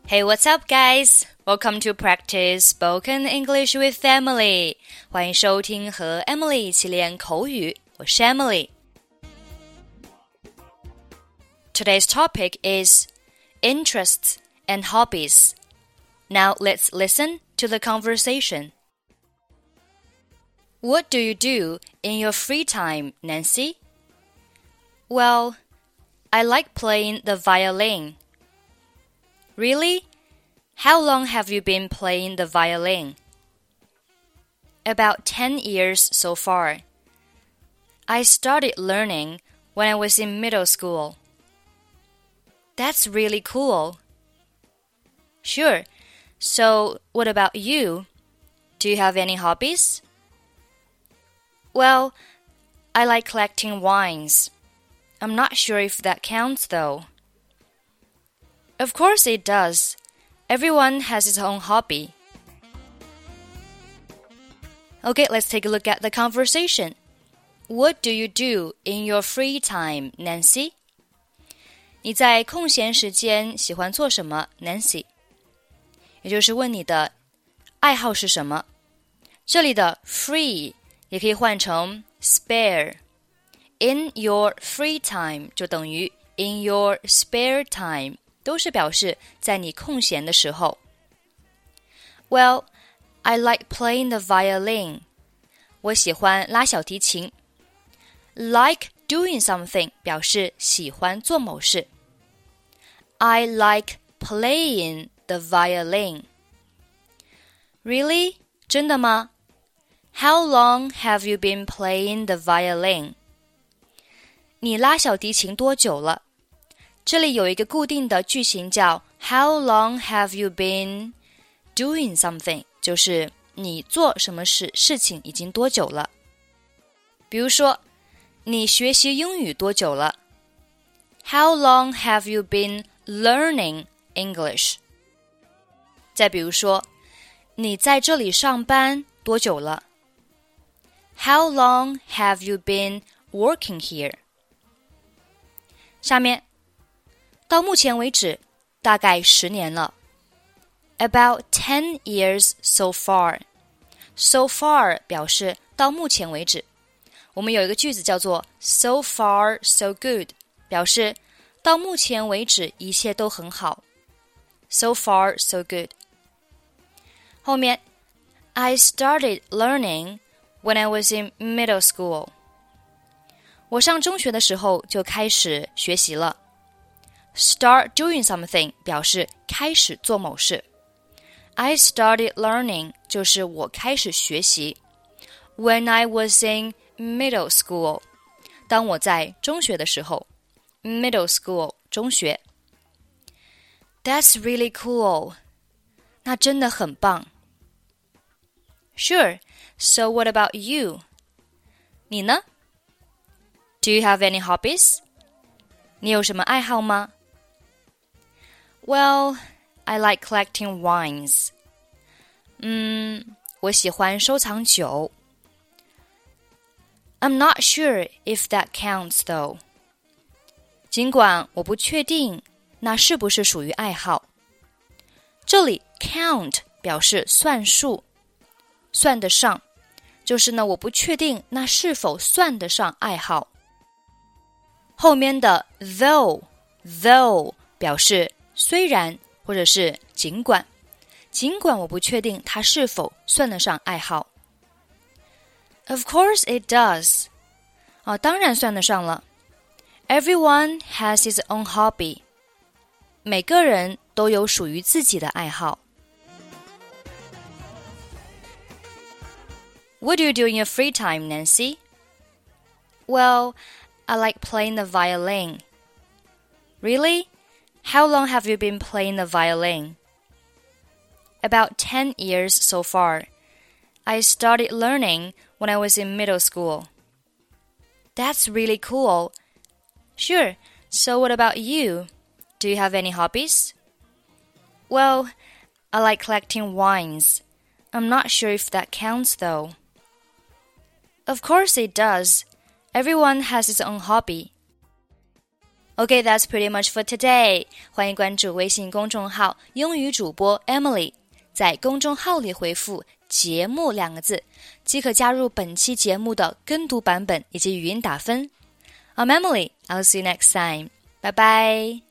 Hey, what's up, guys? Welcome to practice spoken English with Emily. 欢迎收听和 Emily 一起练口语，我是 Emily. Today's topic is interests and hobbies. Now let's listen to the conversation. What do you do in your free time, Nancy? Well, I like playing the violin. Really? How long have you been playing the violin? About 10 years so far. I started learning when I was in middle school. That's really cool. Sure. So, what about you? Do you have any hobbies? Well, I like collecting wines. I'm not sure if that counts, though. Of course it does. Everyone has his own hobby. Okay, let's take a look at the conversation. What do you do in your free time, Nancy? 你在空闲时间喜欢做什么 Nancy? 也就是问你的爱好是什么。这里的 free 也可以换成 spare。In your free time 就等于 in your spare time， 都是表示在你空闲的时候。Well, I like playing the violin. 我喜欢拉小提琴。Like doing something 表示喜欢做某事。I like playing the violin. Really? 真的吗？ How long have you been playing the violin? 你拉小提琴多久了？这里有一个固定的句型叫 How long have you been doing something? 就是你做什么事情已经多久了。比如说，你学习英语多久了？ How long have you been learning English? 再比如说，你在这里上班多久了？ How long have you been working here? 下面，到目前为止，大概10年了。About 10 years so far. So far 表示到目前为止。我们有一个句子叫做 so far so good, 表示到目前为止一切都很好。So far so good. 后面 I started learning when I was in middle school. 我上中学的时候就开始学习了。Start doing something 表示开始做某事。I started learning 就是我开始学习。When I was in middle school 当我在中学的时候。Middle school 中学。That's really cool 那真的很棒。Sure, so what about you? 你呢？ Do you have any hobbies? 你有什么爱好吗？ Well, I like collecting wines. 我喜欢收藏酒。I'm not sure if that counts, though. 尽管我不确定那是不是属于爱好。这里 count 表示算数，算得上，就是呢，我不确定那是否算得上爱好。后面的 though 表示虽然或者是尽管我不确定它是否算得上爱好。Of course it does. 当然算得上了。Everyone has his own hobby. 每个人都有属于自己的爱好。What do you do in your free time, Nancy? Well, I like playing the violin. Really? How long have you been playing the violin? About 10 years so far. I started learning when I was in middle school. That's really cool. Sure, so what about you? Do you have any hobbies? Well, I like collecting wines. I'm not sure if that counts, though. Of course it does. Everyone has his own hobby. Okay, that's pretty much for today. 欢迎关注微信公众号英语主播 Emily， 在公众号里回复节目2个字，即可加入本期节目的跟读版本以及语音打分。I'm Emily, I'll see you next time. Bye bye.